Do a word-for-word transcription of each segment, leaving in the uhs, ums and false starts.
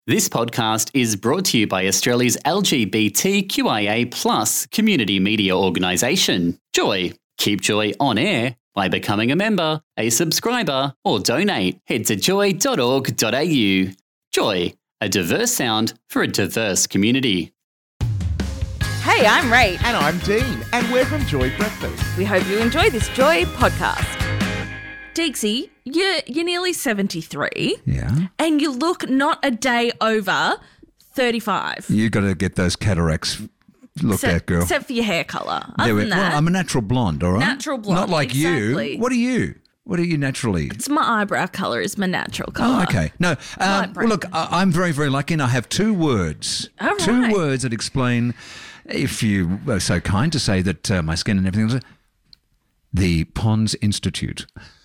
This podcast is brought to you by Australia's L G B T Q I A plus community media organisation, Joy. Keep Joy on air by becoming a member, a subscriber, or donate. Head to joy dot org dot a u. Joy, a diverse sound for a diverse community. Hey, I'm Rach. And I'm Dean, and we're from Joy Breakfast. We hope you enjoy this Joy podcast. Deeksy, you're, you're nearly seventy-three. Yeah. And you look not a day over thirty-five. You got to get those cataracts looked Except, at, girl. except for your hair colour. There Other we- than that, well, I'm a natural blonde, all right? Natural blonde, Not like exactly. you. What are you? What are you naturally? it's my eyebrow colour is my natural colour. Oh, okay. No, Light um, brown. well, look, I- I'm very, very lucky, and I have two words. All two right. words that explain, if you are so kind to say that uh, my skin and everything else, the Pons Institute.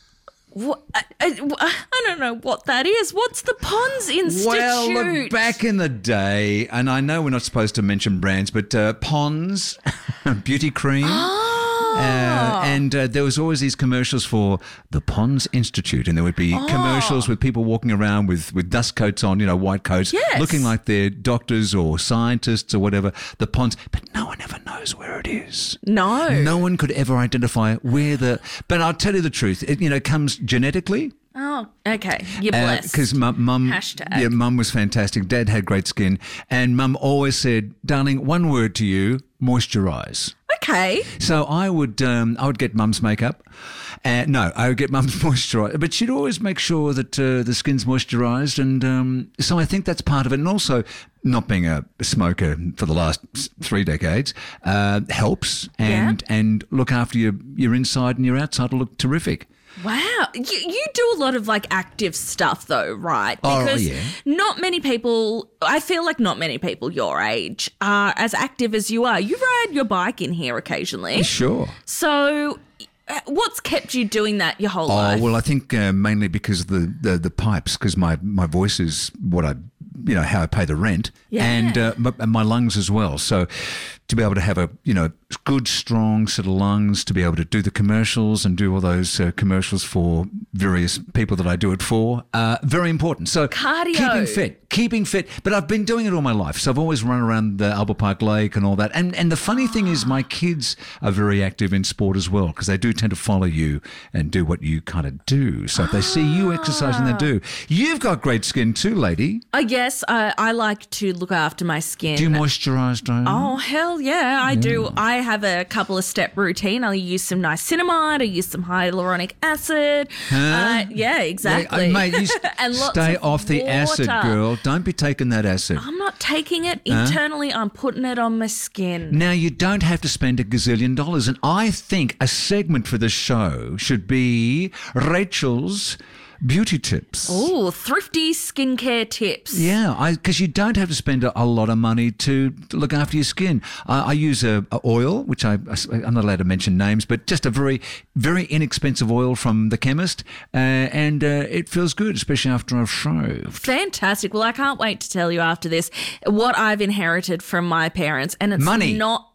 What, I, I, I don't know what that is. What's the Pons Institute? Well, look, back in the day, and I know we're not supposed to mention brands, but uh, Pons beauty cream. Oh. Uh, and uh, there was always these commercials for the Pons Institute, and there would be Oh. commercials with people walking around with, with dust coats on, you know, white coats, Yes. looking like they're doctors or scientists or whatever. The Pons, but no one ever knows where it is. No. No one could ever identify where the. But I'll tell you the truth, it you know comes genetically. Oh, okay. You're blessed. Because mum, mum, Hashtag. yeah, mum was fantastic. Dad had great skin, and mum always said, "Darling, one word to you: moisturise." Okay. So I would, um, I would get mum's makeup. Uh, no, I would get mum's moisturiser, but she'd always make sure that uh, the skin's moisturised, and um, so I think that's part of it. And also, not being a smoker for the last s- three decades uh, helps, and and look after your your inside and your outside will look terrific. Wow. You, you do a lot of like active stuff though, right? Oh, Because yeah. not many people, I feel like not many people your age are as active as you are. You ride your bike in here occasionally. Sure. So uh, what's kept you doing that your whole Oh, life? well, I think uh, mainly because of the, the, the pipes, because my, my voice is what I, you know, how I pay the rent, Yeah. and, uh, my, and my lungs as well. So to be able to have a, you know, good, strong set of lungs, to be able to do the commercials and do all those uh, commercials for various people that I do it for, uh, very important. So Cardio. keeping fit, keeping fit. But I've been doing it all my life. So I've always run around the Albert Park Lake and all that. And and the funny thing is my kids are very active in sport as well, because they do tend to follow you and do what you kind of do. So if they see you exercising, they do. You've got great skin too, lady. I guess uh, I like to look after my skin. Do you moisturise, Diane? Oh, hell yeah, I do. I have a couple of step routine. I'll use some niacinamide, I use some hyaluronic acid. Huh? Uh, yeah, exactly. Yeah, uh, mate, you s- And lots stay of off the acid, water. girl. Don't be taking that acid. I'm not taking it internally, I'm putting it on my skin. Now, you don't have to spend a gazillion dollars. And I think a segment for the show should be Rachel's beauty tips. Ooh, thrifty skincare tips. Yeah, because you don't have to spend a, a lot of money to look after your skin. I, I use a, a oil, which I, I'm not allowed to mention names, but just a very, very inexpensive oil from the chemist, uh, and uh, it feels good, especially after I've shaved. Fantastic. Well, I can't wait to tell you after this what I've inherited from my parents. And it's Money. not...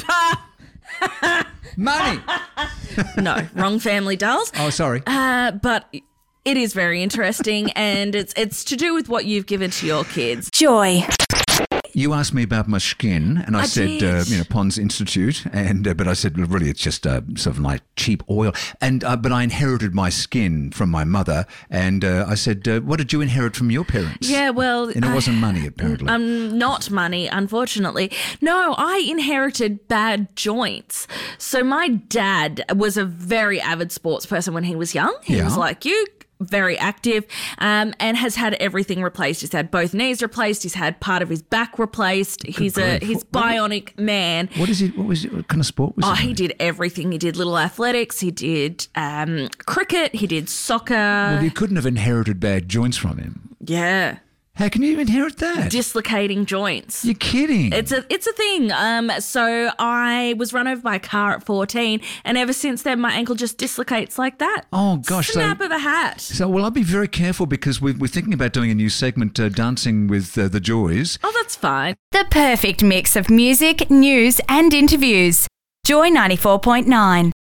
Money! No, wrong family, dolls. Oh, sorry. Uh, but it is very interesting, and it's it's to do with what you've given to your kids. Joy. You asked me about my skin, and I, I said, did. uh, you know, Pons Institute, and uh, but I said, well, really, it's just uh, sort of like cheap oil. And uh, but I inherited my skin from my mother, and uh, I said, uh, what did you inherit from your parents? Yeah, well, and it I- wasn't money, apparently. Um, not money, unfortunately. No, I inherited bad joints. So my dad was a very avid sports person when he was young. He Yeah. was like you, very active, um, and has had everything replaced. He's had both knees replaced. He's had part of his back replaced. he's a grief. he's What- what- bionic man. what is it? What was it? What kind of sport was Oh, it? he did everything. He did little athletics. He did um, cricket. He did soccer. Well, you couldn't have inherited bad joints from him. yeah. How can you inherit that? Dislocating joints. You're kidding. It's a it's a thing. Um, so I was run over by a car at fourteen, and ever since then, my ankle just dislocates like that. Oh, gosh, so- Snap of a hat. So, well, I'll be very careful because we're, we're thinking about doing a new segment, uh, Dancing with uh, the Joys. Oh, that's fine. The perfect mix of music, news, and interviews. Joy ninety-four point nine.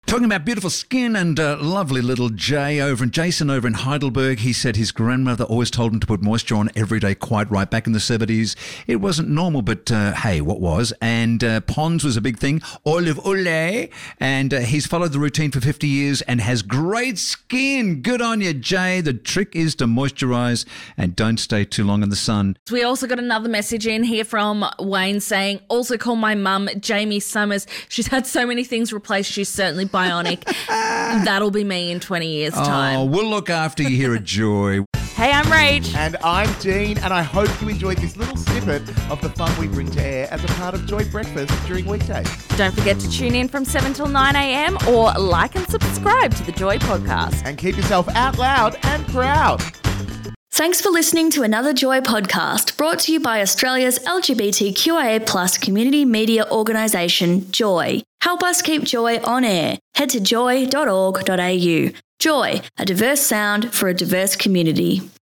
Talking about beautiful skin and uh, lovely little Jay over in Jason over in Heidelberg. He said his grandmother always told him to put moisture on every day, quite right. Back in the seventies, it wasn't normal, but uh, hey, what was? And uh, Pond's was a big thing. Olive Olay. And uh, he's followed the routine for fifty years and has great skin. Good on you, Jay. The trick is to moisturize and don't stay too long in the sun. We also got another message in here from Wayne saying, also call my mum Jamie Summers. She's had so many things replaced. She's certainly bionic. That'll be me in twenty years' time. Oh, we'll look after you here at Joy. Hey, I'm Rach. And I'm Dean, and I hope you enjoyed this little snippet of the fun we bring to air as a part of Joy Breakfast during weekdays. Don't forget to tune in from seven till nine a.m. or like and subscribe to the Joy podcast. And keep yourself out loud and proud. Thanks for listening to another Joy podcast brought to you by Australia's L G B T Q I A plus community media organisation, Joy. Help us keep Joy on air. Head to joy dot org dot a u. Joy, a diverse sound for a diverse community.